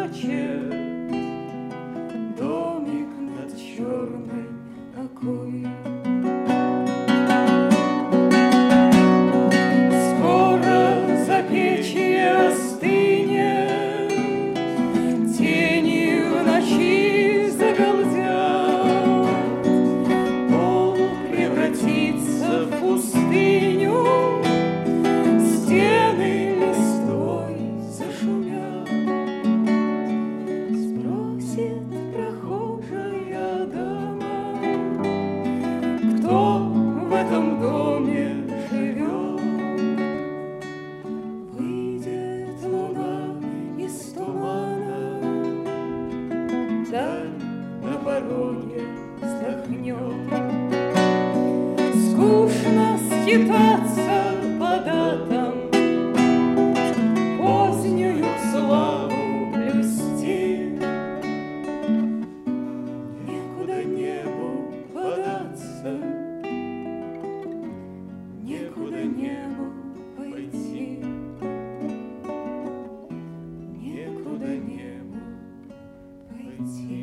плачет домик над черной окой. Скоро за печью остынет, тени в ночи загалдят, пол превратится в пустыню, стены листвой зашумят. Спросит прохожая дама, кто в этом доме живет. Выйдет луна из тумана, даль на пороге вздохнет. Скучно скитаться по датам, позднюю славу блюсти. Некуда небу податься, некуда небу пойти, некуда небу пойти.